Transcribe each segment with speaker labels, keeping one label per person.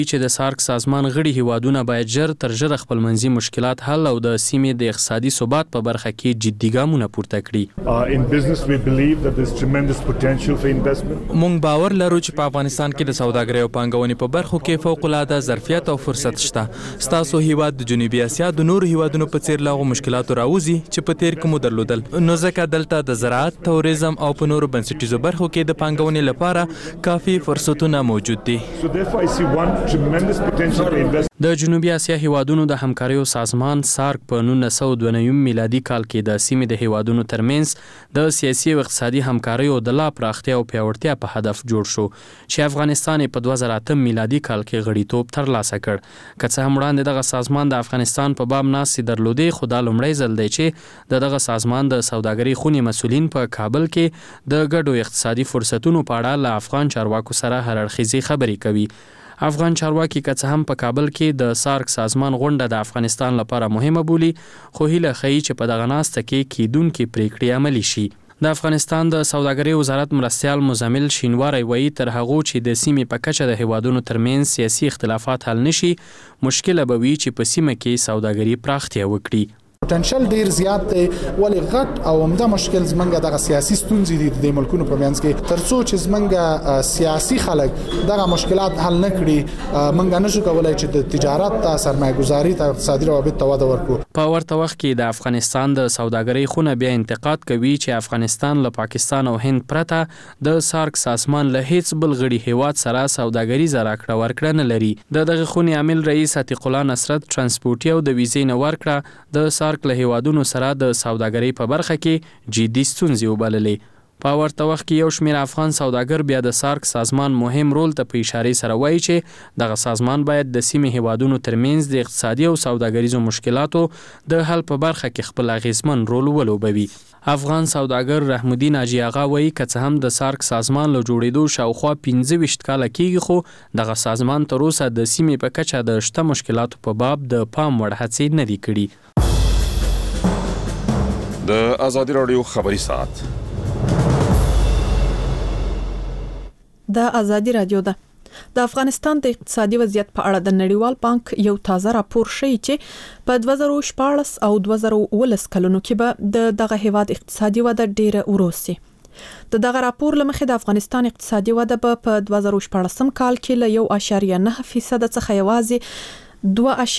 Speaker 1: چې د سارک سازمان غړي هیوادونه باید ژر تر ژره خپل منځي مشکلات حل او د سیمې د اقتصادي ثبات په برخه کې جدي ګامونه پورته کړي.
Speaker 2: In business we believe that there's tremendous potential for investment.
Speaker 3: مونږ باور لرو چې په افغانستان کې د سوداګرۍ او پانګونې په برخو کې فوق العاده ظرفیت او فرصت شته. ستاسو هیواد د جنوبي اسیا د نورو هیوادونو په څیر له مشکلاتو راوځي چې په تیر کې مو درلودل، نو ځکه دلته د زراعت، توریزم او په نورو بنسټیزو برخو کې د پانګونې لپاره کافي فرصتونه موجود دي.
Speaker 1: د جنوبي اسیا هیوادونو د همکاریو سازمان سارک په 1992 میلادي کال کې د سیمې د هیوادونو ترمنځ د سیاسي او اقتصادي همکاریو د لا پراختیا او پیاوړتیا په هدف جوړ شو چې افغانستان په 2008 میلادي کال کې غړیتوب ترلاسه کړ. که څه هم وړاندې دغه سازمان د افغانستان په باب ناسې درلودې، خو دا لومړی ځل دی چې دغه سازمان د سوداګرۍ خونې مسؤلین په کابل کې د ګډو اقتصادي فرصتونو په اړه له افغان چارواکو سره هر اړخیزې خبرې کوي. افغان چارواکي که څه هم په کابل کې د سارک سازمان غونډه د افغانستان لپاره مهمه بولي، خو هیله ښیي چې په دغه ناسته کې کیدونکې پریکړې عملي شي. د افغانستان د سوداګرۍ وزارت مرستیال مزمل شینواری وایي تر هغو چې د سیمې په کچه د هیوادونو ترمنځ سیاسي اختلافات حل نشي، مشکل به وي چې په سیمه کې سوداګري پراختیا وکړي.
Speaker 4: پټنشل ډیر زیات دی، ولې غټ او عمده مشکل زمونږ دغه سیاسي ستونزې دي د ملکونو په منځ کې. ترڅو چې زمونږ سیاسي خلک دغه مشکلات حل نه کړي، مونږ نشو کولای چې د تجارت ته، سرمایه‌ګذاري ته، اقتصادي روابط ته وده ورکړو.
Speaker 1: په ورته وخت کې د افغانستان د سوداګرۍ خونه بیا انتقاد کوي چې افغانستان له پاکستان او هند پرته د سارک سازمان له هیڅ بل غړي هیواد سره سوداګریزه راکړه ورکړه نه لري. دغه خونې عامل رئیس عتیق الله نصرت ترانسپورټي او د ویزې نه ورکړه د سارک له هیوادونو سره د سوداګرۍ په برخه کې جدي ستونزې وبللې. په ورته وخت کې یو شمېر افغان سوداګر بیا د سارک سازمان مهم رول ته په اشاره سره وایي چې دغه سازمان باید د سیمې هیوادونو ترمنځ د اقتصادي او سوداګریزو مشکلاتو د حل په برخه کې خپل اغیزمن رول ولوبوي. افغان سوداګر رحم الدین حاجی آغا وایي که څه هم د سارک سازمان له جوړېدو شاوخوا 15 کاله کېږي، خو دغه سازمان تر اوسه د سیمې په کچه د شته مشکلاتو په باب د پام وړ هڅې نه دي کړي.
Speaker 5: د آزادي راډیو خبري ساعت
Speaker 6: د آزادي راډیو ده. د افغانستان د اقتصادي وضعیت په اړه د نړیوال بانک یو تازه راپور ښیي چې په 2014 او 2019 کلونو کې به دغه هیواد اقتصادي وده ډیره وروسي. دغه راپور لمخې د افغانستان اقتصادي وده په 2014 کال کې له 1.9% څخه یوازې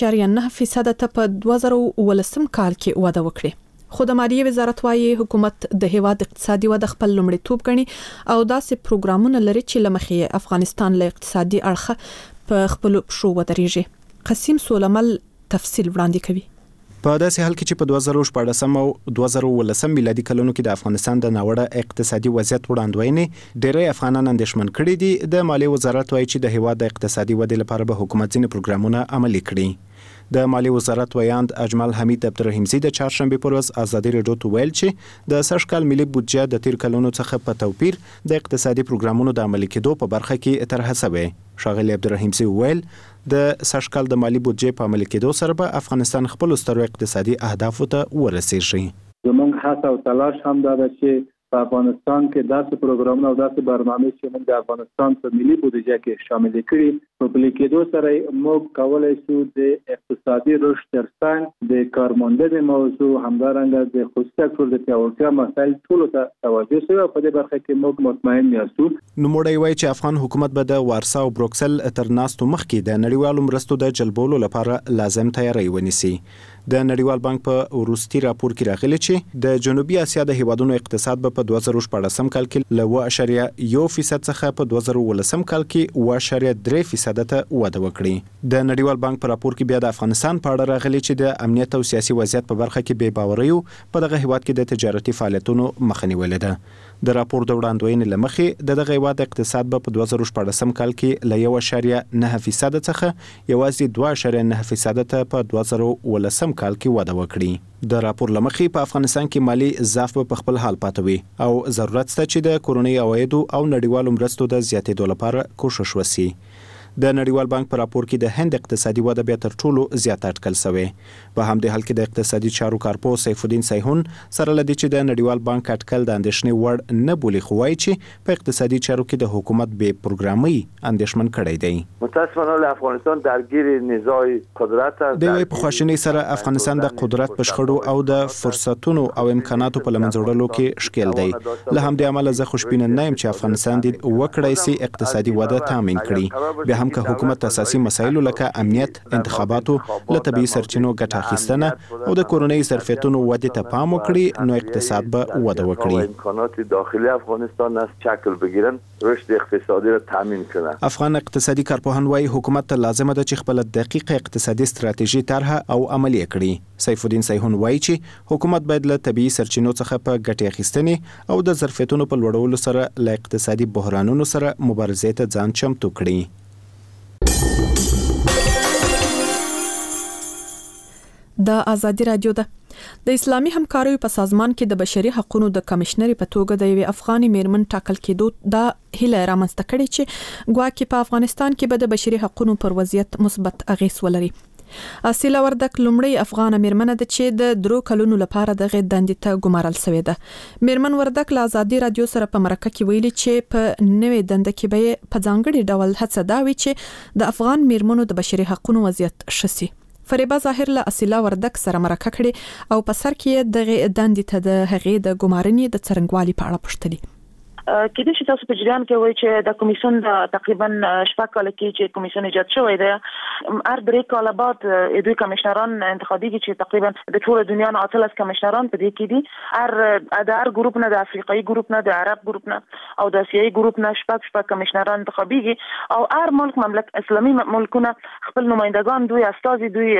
Speaker 6: 2.9% ته په 2019 کال کې وده وکړي. خو د مالیې وزارت وايي حکومت د هیواد اقتصادي وده خپل لومړیتوب ګڼي او داسې پروګرامونه لري چې لمخې افغانستان له اقتصادي اړخه په خپل پښو ودرېږي. قسیم سولمل تفصیل وړاندې کوي.
Speaker 7: په داسې حال کې چې په 2014 او 2019 میلادي کلونو کې د افغانستان د ناوړه اقتصادي وضعیت وړاندوینې ډېری افغانان اندېښمن کړي دي، د مالیې وزارت وايي چې د هیواد د اقتصادي ودې لپاره به حکومت ځینې پروګرامونه عملي کړي. د مالیې وزارت ویاند اجمل حمید عبدالرحیمزی د چهارشنبه پر ورځ آزادي راډیو ته ویل چې د سږ کال ملي بودجه د تیر کلونو څخه په توپیر د اقتصادي پروګرامونو د عملي کېدو په برخه کې طرحه شوې. ښاغلي عبدالرحیمزی ویل د سږ کال د مالی بودجې په عملي کېدو سره به افغانستان خپل سترو اقتصادي اهدافو ته ورسیږي.
Speaker 8: زموږ هڅه او تلاش هم دا ده چې په افغانستان کې داسې پروګرامونه او داسې برنامې چې موږ د افغانستان په ملي بودجه کې شامل کړي په پلي کېدو سره موږ کولای شو د اقتصادي رشد ترڅنګ د کارموندنې موضوع همدارنګه د خصوصي سکتور د پیاوړتیا مسایل ټولو ته توجه شي او په دې برخه کې موږ مطمئن یاستو.
Speaker 7: نوموړی وایي چې افغان حکومت به د وارسا او بروکسل تر ناستو مخکې د نړیوالو مرستو د جلبولو لپاره لازم تیاری ونیسي. د نړیوال بانک په وروستي راپور کې راغلي چې د جنوبي اسیا د هیوادونو اقتصاد به په 2014 کال کې له 1.1% څخه په 2019 کال کې 1.3% ته وده وکړي. د نړیوال بانک په راپور کې بیا د افغانستان په اړه راغلي چې د امنیت او سیاسي وضعیت په برخه کې بې باوري په دغه هیواد کې د تجارتي فعالیتونو مخه نیولې ده. د راپور د وړاندوینې له مخې دغه هیواد اقتصاد به په 2014 کال کې له 1.9% څخه یوازې 2.9% ته په 2019 کال کې وده وکړي. د راپور له مخې په افغانستان کې مالی ضعف په خپل حال پاتې وي او ضرورت شته چې د کورنۍ عوایدو او نړیوالو مرستو د زیاتېدو لپاره کوشش وشي. د نړیوال بانک په راپور کې د هند اقتصادي وده بیا تر ټولو زیات اټکل شوی. په همدې حال کې د اقتصادي چارو کارپوه سیف الدین سیحون سره لدی چې د نړیوال بانک اټکل د اندېښنې وړ نه بولي، خو وایي چې په اقتصادي چارو کې د حکومت بې پروګرامي اندېښمن کړی دی.
Speaker 9: متاسفانه افغانستان درگیر نزاع قدرت است.
Speaker 7: د په خواشینۍ سره افغانستان د قدرت په شخړو او د فرصتونو او امکاناتو په لمنځه وړلو کې ښکیل دی. له همدې امله زه خوشبینه نه یم چې افغانستان دې وکړای سي اقتصادي وده تامین کړي. بیا هم که حکومت اساسي مسایلو لکه امنیت، انتخاباتو، له طبیعي سرچینو ګټه اخیستنه او د کورنۍ ظرفیتونو ودې ته پام وکړي، نو اقتصاد به وده وکړي.
Speaker 9: امکانات داخلی افغانستان از شکل بگیرن، رشد اقتصادی را تامین کنن.
Speaker 7: افغان اقتصادي کارپوهان وايي حکومت ته لازمه ده چې خپل دقیق اقتصادي ستراتیژي طرح او عملي کړي. سیف الدین سیحون وايي چې حکومت باید له طبیعي سرچینو څخه په ګټې اخیستنې او د ظرفیتونو په لوړولو سره له اقتصادي بحرانونو سره مبارزې ته ځان چمتو کړي.
Speaker 6: د ازادي رادیو د اسلامي همکاریو په سازمان کې د بشري حقوقو د کمشنري په توګه د یوې افغاني میرمن ټاکل کېدو د هیله رامنځته کړې چې ګواکې په افغانستان کې به د بشري حقوقو پر وضعیت مثبت اغیز ولري. اصیله وردک لومړی افغان میرمن ده چې د 3 کلونو لپاره د دندې ته ګمارل شوې ده. میرمن وردک له ازادي رادیو سره په مرکه کې ویلي چې په نوې دنده کې به په ځانګړي ډول هڅه دا وي چې د افغان میرمنو د بشري حقوقو وضعیت شسي. فریبا ظاهر له اصیله وردک سره مرکه کړي او په سر کې د دندې ته د هغې د ګمارنې د څرنګوالي په اړه پوښتنه.
Speaker 10: کله چې تاسو په جریان کې وایي چې د کمیسیون د تقریبا شپږ کال کې چې کمیسیون ایجاد شوی دی، هر 3 کال بعد دوی کمشنران انتخابي چې تقریبا د ټول دنیا نه 18 کمشنران په دې کې دي. هر ګروپ نه، د افریقایي ګروپ نه، د عرب ګروپ نه او د اسیایي ګروپ نه شپږ کمشنران انتخابي او هر ملک اسلامي ملکونه خپل نمائندگان دوی استازي دوی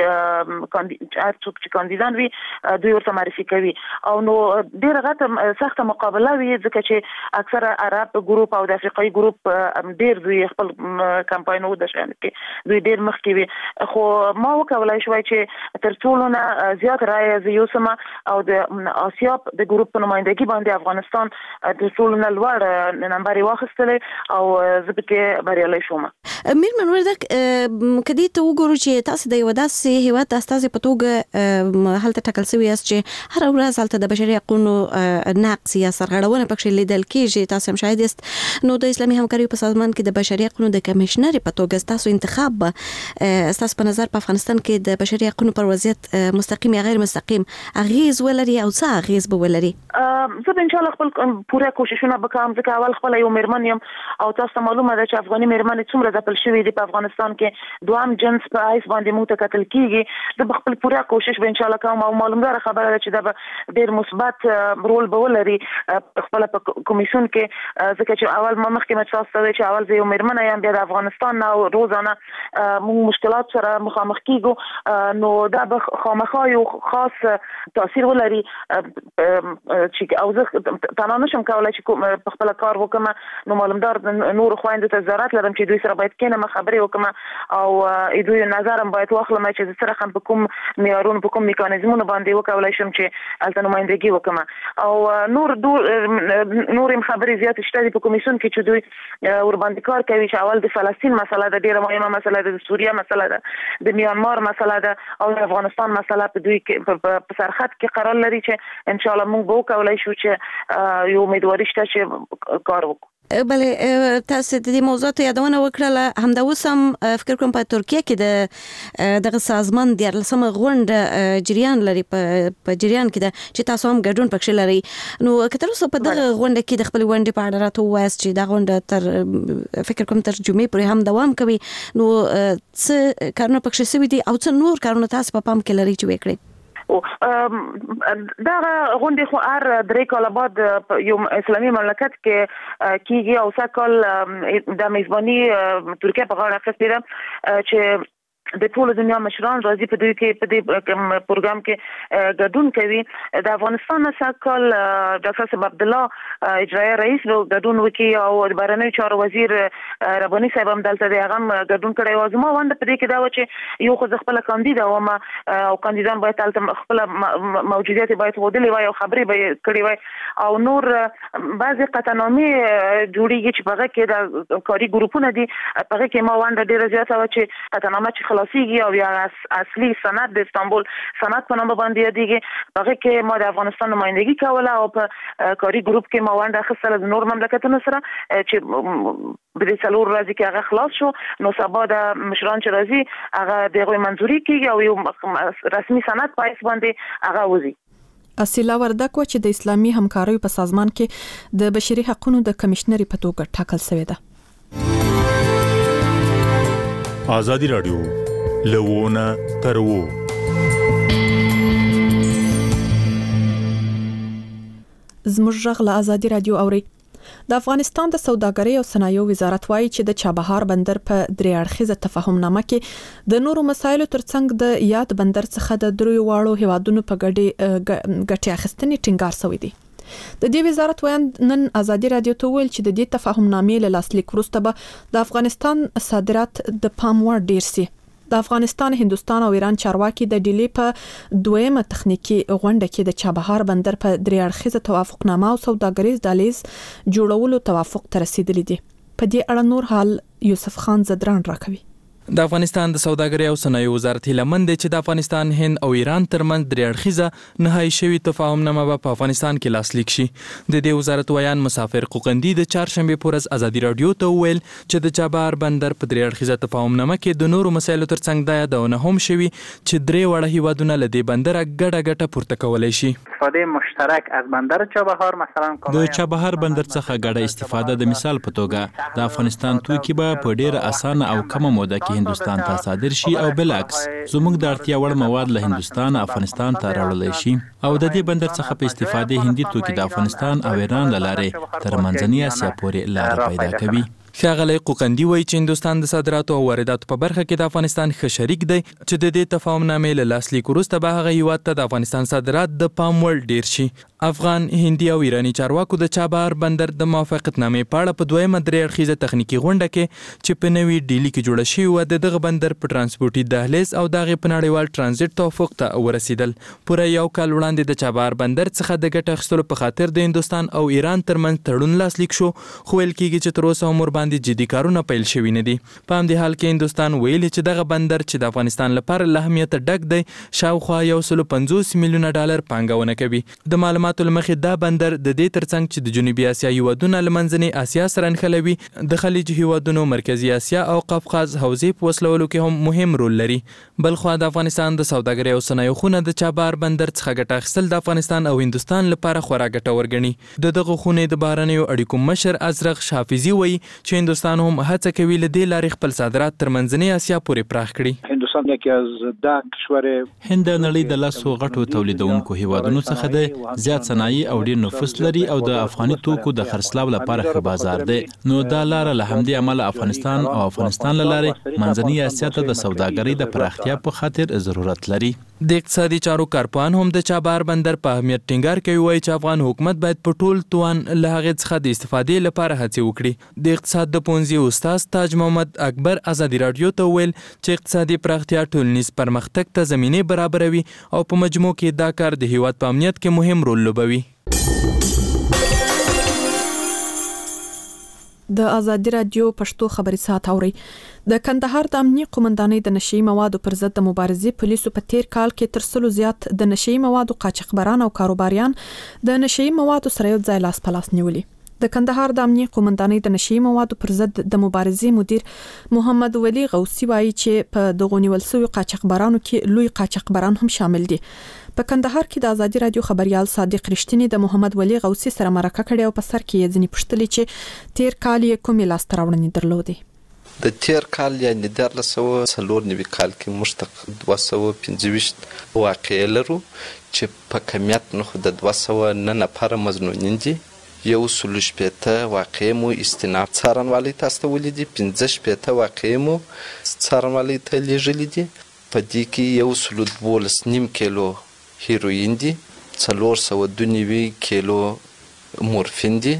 Speaker 10: چې کاندیدان وي دوی ورته معرفي کوي او نو ډیره غټه سخته مقابله وي ځکه چې اکثر عرب ګروپ او د افریقایي ګروپ ډیر دوی خپل کمپاینو د شان کې دوی ډیر مخکې وي. خو ما وکولای شوای چې تر ټولو نه زیات رائے زیوسمه او د آسیا د ګروپ په نمائندګي باندې افغانستان تر ټولو نه لوړ نمبر واخیستل او زه پکې بریالي شوم.
Speaker 11: میرمن وردک کدی ته وګورو چې تاسو د یو داسې هیواد استازي په توګه هلته ټاکل شوی یاست چې هر ورځ هلته د بشري حقوقو نقض یا سرغړونه پکې لیدل کېږي. تاسو هم شاهد یاست. نو د اسلامي همکاریو په سازمان کې د بشري حقوقو د کمشنري په توګه تاسو انتخاب تاسو په نظر په افغانستان کې د بشري حقوقو پر وضعیت مستقیم یا غیر مستقیم اغیز ولري او څه اغیز به ولري؟
Speaker 10: زه ان شاء الله خپل پوره کوششونه وکړم ځکه اول خپل یو میرمن یم او تاسو معلومه ده چې افغاني میرمنې څومره د شوی دی په افغانستان کې دوام جنس په ایس باندې موږ ته قتل کیږي. د خپل پوره کوشش به ان شاء الله کوم او معلومدار خبره ده چې دا ډیر مثبت رول به ولري خپل په کمیسیون کې ځکه چې اول ما مخکې متاسف چې اول زه یو میرمن یم بیا د افغانستان او روزانه موږ مشکلات سره مخامخ کیږو نو دا به خامخا یو خاص تاثیر ولري چې او زه تنها نشم کولای چې په خپل کار وکم. نو معلومدار نور خويندو ته ضرورت لرم چې دوی سره باید کینه خبرې وکم او دوی نظرم باید واخلم چې سره هم په کوم معیارونو په کوم میکانیزمونو باندې وکولای شم چې الته نمائندګي وکم او نور خبرې زیات شته په کمیسیون کې چې دوی ور باندې کار کوي چې اول د فلسطین مسله د ډیره مهمه مسله ده، د سوریه مسله ده، د میانمار مسله ده او د افغانستان مسله په دوی کې په سرحد کې قرار لري چې ان شاء الله موږ به وکولای شو چې یو امیدواري شته چې کار وکړو.
Speaker 11: بله تاسو د دې موضوعات یادونه وکړه. همدا اوس هم فکر کوم په ترکیه کې دغه سازمان د 14 غونډه جریان لري په جریان کې ده چې تاسو هم ګډون پکې لري. نو کتر اوس په دغه غونډه کې د خپل غونډې په اړه راته وایي چې دا غونډه تر فکر کوم تر جمعې پورې هم دوام کوي. نو څه کارونه پکې شوي دي او څه نور کارونه تاسو په پام کې لري چې وکړي؟
Speaker 10: دا غونډه خو هر 3 کال بعد یو اسلامي مملکت کې کیږي او سکل د میزبانی ترکیه په غاړه اخیستې ده چې د ټول دنیا مشران راځي په دې پروګرام کې ګډون کوي. د افغانستان ساکل ډاکټر صاحب عبد الله اجرایي رئیس نو ګډون وکي او د بهرنیو چارو وزیر رباني صاحب هم دلته دی هغه ګډون کړی و. زما ونده په دې کې دا و چې یو خو خپل کاندید او کاندیدان باید تلته خپل موجودیت باید ودلې وای او خبرې به کړې وای او نور بعضی قطعنامې جوړیږي چې په هغه کې د کاري ګروپونه دي په هغه کې ما ونده ډیره زیاته و چې قطعنامه چې خلاصيږي او یا اصلي سند د استانبول سند په نامه باندې یادېږي هغه کې ما د افغانستان نمائندګي کوله او په کاري ګروپ کې ما ونده اخیستله د نور مملکتونو سره چې په دې څلور ورځې کې هغه خلاص شو. نو سبا د مشران چې راځي هغه د هغوی منظوري کېږي او یو رسمي سند په اساس باندې هغه وځي.
Speaker 6: اصیله وردک و چې د اسلامي همکاریو په سازمان کې د بشري حقوقو د کمشنري په توګه ټاکل شوې ده.
Speaker 12: آزادی رادیو لوونه ترو
Speaker 6: زموږ غږ له آزادی رادیو اوري. د افغانستان د سوداګرۍ او صنایعو وزارت وايي چې د چابهار بندر په درې اړخیزه تفاهمنامه کې د نورو مسایلو ترڅنګ د یاد بندر څخه د دریو واړو هیوادونو په ګټې اخیستنې ټینګار شوی دی. د دې وزارت ویان نن آزادی رادیو ته ویل چې د دې تفاهمنامې له لاسلیک وروسته به د افغانستان صادرات د پام وړ ډیر سي. د افغانستان، هندستان او ایران چارواکي د ډیلی په دویمه تخنیکی غونډه کې د چابهار بندر په درې اړخیزه توافقنامه او سوداګریز دهلیز جوړولو توافق ته رسیدلی دي. په دې اړه نور حال یوسف خان زدران راکوي.
Speaker 3: د افغانستان د سوداګرۍ او صنایعو وزارت هیله مند دی چې د افغانستان، هند او ایران ترمنځ درې اړخیزه نهایی شوی تفاهمنامه په افغانستان کې لاسلیک شي. د دې وزارت ویان مسافر قوقندي د چهارشنبه په ورځ آزادی رادیو ته ویل چې د چابهار بندر په درې اړخیزه تفاهمنامه کې د نورو مسایلو ترڅنګ دا یادونه هم شوی چې درې وړه هیوادونه له دې بندر ګټه پورته کولای شي.
Speaker 13: استفاده مشترک از بندر چابهار مثلا
Speaker 14: د چابهار بندر څخه ګډه استفاده د مثال په توګه د افغانستان توکي به په ډیره اسانه او کمه موده کې هندستان ته صادر شي او بالعکس زموږ د اړتیا وړ مواد له هندستان افغانستان ته راوړل شي او د دې بندر څخه په استفاده هندي توکي د افغانستان او ایران له لارې تر منځنۍ اسیا پورې لار پیدا کوي.
Speaker 3: ښاغلی قوقندي وایي چې هندوستان د صادراتو او وارداتو په برخه کې د افغانستان ښه شریک دی چې د دې تفاهمنامې له لاسلیک وروسته به هغه هیواد ته د افغانستان صادرات د پام وړ ډیر شي. افغان، هندي او ایرانی چارواکو د چابهار بندر د موافقتنامې په اړه په دویمه درې اړخیزه تخنیکی غونډه کې چې په نوي ډیلی کې جوړه شوې وه د دغه بندر په ترانسپورټي دهلیز او د هغې په نړیوال ترانزیټ توافق ته ورسېدل. پوره یو کال وړاندې د چابهار بندر څخه د ګټې اخیستلو په خاطر د هندوستان او ایران ترمنځ تړون لاسلیک شو خو ویل کېږي چې تر اوسه هم ورباندې جدي کارونه پیل شوي نه دي. په همدې حال کې هندوستان ویلي چې دغه بندر چې د افغانستان لپاره له اهمیته ډک دی شاوخوا 150 میلیونه ډالر پانګونه کوي. د معلوماتو له مخې دا بندر د دې ترڅنګ چې د جنوبي اسیا هیوادونه له منځنۍ اسیا سره نښلوي د خلیج هیوادونو، مرکزي اسیا او قفقاز حوزې په وسلولو کې هم مهم رول لري. بلخوا د افغانستان د سوداګرۍ او صنایعو خونه د چابهار بندر څخه ګټه اخیستل د افغانستان او هندوستان لپاره خورا ګټور ګڼي. د دغه خونې د بهرنیو اړیکو مشر ازرق حافظي وایي چې هندوستان هم هڅه کوي له دې لارې خپل صادرات تر منځنۍ اسیا پورې پراخ کړي.
Speaker 14: هند د نړۍ د لاسو غټو تولیدونکو هیوادونو څخه دی، زیات صنایع او ډیر نفوس لري او د افغاني توکو د خرڅلاو لپاره ښه بازار دی. نو دا لار له همدې امله افغانستان او افغانستان له لارې منځنۍ اسیا ته د سوداګرۍ د پراختیا په خاطر ضرورت لري.
Speaker 3: د اقتصادي چارو کارپوهان هم د چابهار بندر په اهمیت ټینګار کوي. وایي چې افغان حکومت باید په ټول توان له هغې څخه د استفادې لپاره هڅې وکړي. د اقتصاد د پوهنځي استاد تاج محمد اکبر آزادي رادیو ته ویل چې اقتصادي پراختیا ټولنیز پرمختګ ته زمینه برابروي او په مجموع کې دا کار د هیواد په امنیت کې مهم رول لوبوي.
Speaker 6: د آزادی رادیو پښتو خبري ساعت اوري. د کندهار د امنیه قومندانۍ د نشئی موادو پر ضد د مبارزې پولیسو په تیر کال کې تر 100 زیات د نشئی موادو قاچاقبران او کاروباریان د نشئی موادو سره یو ځای لاس په لاس نیولي. د کندهار د امنیه قومندانۍ د نشئی موادو پر ضد د مبارزې مدیر محمد ولی غوثي وایي چې په دغو نیول شویو قاچاقبرانو کې لوی قاچاقبران هم شامل دي. په کندهار کې د آزادی رادیو خبريال صادق رښتینی د محمد ولی غوثي سره مرکه کړې او په سر کې یې ځنې پوښتلې چې تیر کال یې کومې لاسته راوړنې درلودې.
Speaker 15: د تیر کال یعنی 1494 کال کې موږ ته 225 واقعې لرو چې په کمیت نو د 209 نفر مظنونین دي 160 واقعې مو استناد څارنوالۍ تاسو ته ولیدي، 15 واقعې مو څارنوالۍ ته لیږلي دي. په دې کې 112 کیلو هیروین دي، 492 کیلو مورفین دي،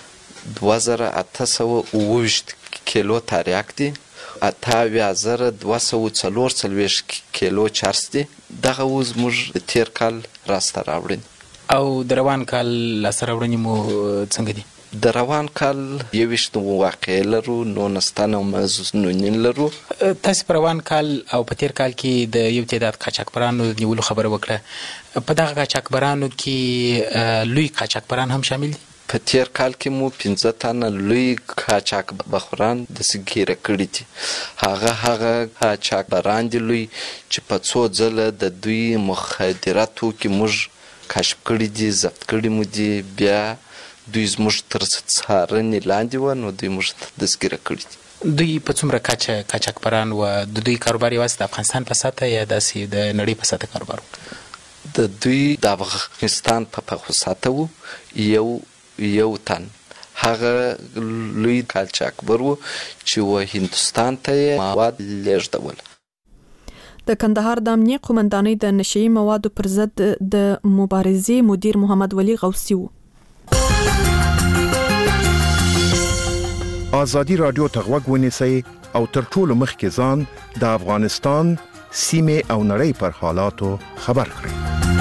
Speaker 15: 2828 کیلو تریاک دي، 8244 کیلو چرس دي. دغه اوس موږ تیر کال راسته راوړل.
Speaker 16: او د روان کال لاسته راوړنې مو څنګه دي؟
Speaker 15: د روان کال 21 واقعې لرو، 19 مزنونین لرو.
Speaker 16: تاسو په روان کال او په تیر کال کې د یو تعداد قاچاقبرانو نیولو خبره وکړه. په دغه قاچاقبرانو کې لوی قاچاقبران هم شامل دي؟
Speaker 15: په تیر کال کې مو 15 تنه لوی قاچاقبران د سګیره کړي دي. هغه قاچاقبران دي لوی چې په څو ځله د دوی مخدره توکي موږ کشف کړي دي، ضبط کړي مو دي. بیا دوی زموږ تر څارنې لاندې وه، نو دوی موږ دستګیره کړي دي.
Speaker 16: دوی په څومره کچه قاچاقبران و؟ د دوی کاروبار یوازې د افغانستان په سطحه یا داسې د نړۍ په سطحه کاروبار و؟
Speaker 15: د دوی د افغانستان په سطحه و. یو تن هغه لوی قاچاقبر و چې و هندوستان ته مواد لیږدول.
Speaker 6: د کندهار د امنیه قومندانۍ د نشئی موادو پر ضد د مبارزې مدیر محمد ولی غوثی و.
Speaker 17: آزادی رادیو ته غوږ ونیسئ او تر ټولو مخکې ځان د افغانستان سیمې او نړۍ پر حالاتو خبر کړئ.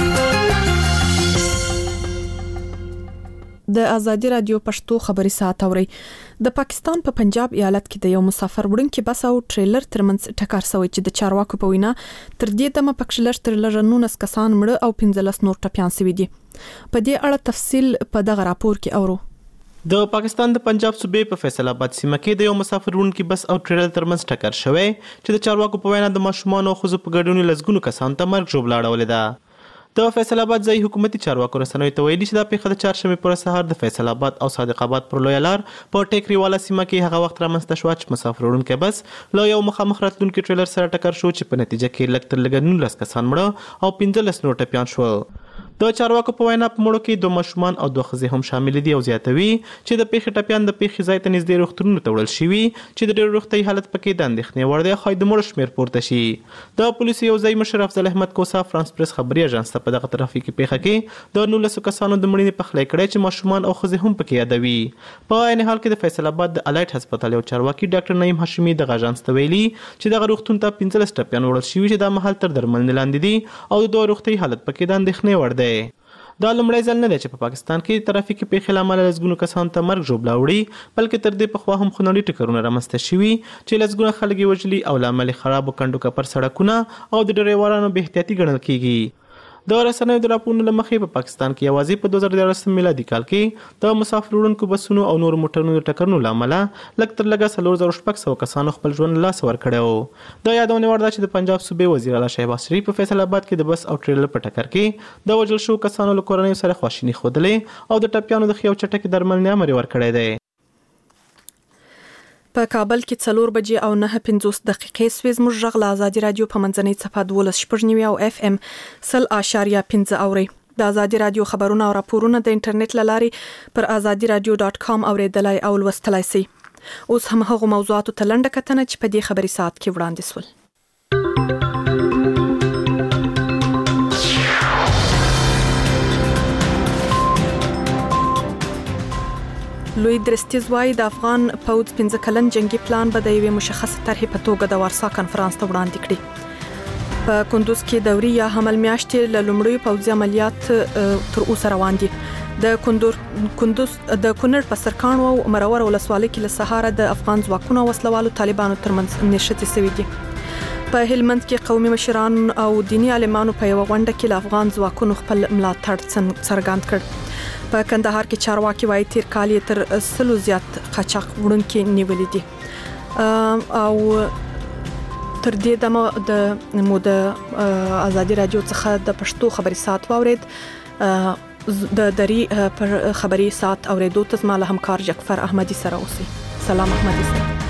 Speaker 6: د آزادی رادیو پښتو خبري ساعت اوري. د پاکستان په پنجاب ایالت کې د یو مسافر وړونکي بس او ټریلر ترمنځ ټکر شوی چې د چارواکو په وینا تر دې دمه پکښ لږ تر لږه 19 کسان مړه او 15 نور ټپيان شوي دي. په دې اړه تفصیل په دغه راپور کې اورو.
Speaker 18: د پاکستان د پنجاب صوبې په فیصل آباد سیمه کې د یو مسافر وړونکي بس او ټریلر ترمنځ ټکر شوی چې د چارواکو په وینا د ماشومان او ښځو په ګډون لسګونو کسانو ته مرګ ژوبله اړولې ده. د فیصل آباد ځای حکومتي چارواکو رسنیو ته ویلي چې دا پیښه د چهارشنبې پر سهار د فیصل آباد او صادق آباد پر لویه لار په ټیکریواله سیمه کې هغه وخت رامنځته شوه چې مسافر وړونکی بس له یو مخامخ راتلونکي ټریلر سره ټکر شو چې په نتیجه کې لږ تر لږه 19 کسان مړه او 15 نور ټپیان شول. د چارواکو په وینا په مړو کې 2 ماشومان او 2 ښځې هم شامل دي او زیاتوي چې د پیښې ټپیان د پیښې ځای ته نږدې روغتونونو ته وړل شوي چې د ډېر روغتیايي حالت پکې د اندېښنې وړ دی، خو د مړو شمېر پورته شي. د پولیسو یو ځای مشر افضل احمد کوسا فرانس پریس خبري اژانس ته په دغه ترافیکي پیښه کې د 19 کسانو د مړینې پخلی کړی چې ماشومان او ښځې هم پکې یادوي. په عین حال کې د فیصل آباد د الایت هسپتال یو چارواکي ډاکټر نعیم هاشمي دغه اژانس ته ویلي چې دغه روغتون ته 15 ټپیان وړل شوي چې دا مهال تر درملنې لاندې دي او د دوی روغتیايي حالت پکې د اندېښنې وړ دی. دا لومړی ځل نه دی چې په پاکستان کې ترافیکي پیښې له امله لسګونو کسانو ته مرګ ژوبله وړي، بلکې تر دې پخوا هم خونړي ټکرونه رامنځته شوي چې لسګونه خلک یې وژلي او له امله خرابو کنډو کپر سړکونه او د ډریورانو بې احتیاطي ګڼل کیږي. د رسنیو د راپورونو له مخې په پاکستان کې یوازې په 2014 میلادي کال کې د مسافر وړونکو بسونو او نور موټرونو د ټکرونو له امله لږ تر لږه 4600 کسانو خپل ژوند له لاسه ورکړی و. د یادونې وړ ده چې د پنجاب صوبې وزیر اعلی شهباز شریف په فیصل آباد کې د بس او ټریلر په ټکر کې د وژل شوو کسانو له کورنیو سره خواشیني ښودلې او د ټپیانو د ښې او چټکې درملنې امر یې ورکړی دی.
Speaker 6: په کابل کې 4 بجې او 9:50 دقیقې سویز موږ غږ له آزادي رادیو په منځنۍ صفحه 12.9 او FM 100.5 اوري. د آزادي رادیو خبرونه او راپورونه د انټرنیټ له لارې پر azadiradio.com اوریدلای او لوستلای شئ. اوس هم هغه موضوعات ته لنډه کتنه چې په دې خبري ساعت کې وړاندې شول. لوی درستیز وايي د افغان پوځ 15 کلن جنگي پلان به د یوې مشخصه طرحې په توګه د وارسا کنفرانس ته وړاندې کړي. په کندوز کې دوري یا حمل میاشتې له لومړیو پوځي عملیات تر اوسه روان دي. د کندوز د کونړ په سرکاڼو او مرور ولسوالۍ کې له سهاره د افغان ځواکونو او وسلوالو طالبانو ترمنځ نښتې شوې دي. په هلمند کې قومي مشران او دیني عالمانو په یو غونډه کې له افغان ځواکونو خپل ملاتړ څرګند کړ. په کندهار کې چارواکي وايي تیر کال یې تر 100 زیات قاچاق وړونکي نیولې دي او تر دې دمه د آزادي رادیو څخه د پښتو خبري ساعت واورید. د دری پر خبري ساعت اوریدو ته زما له همکار جعفر احمدي سره اوسئ. سلام احمدي سره.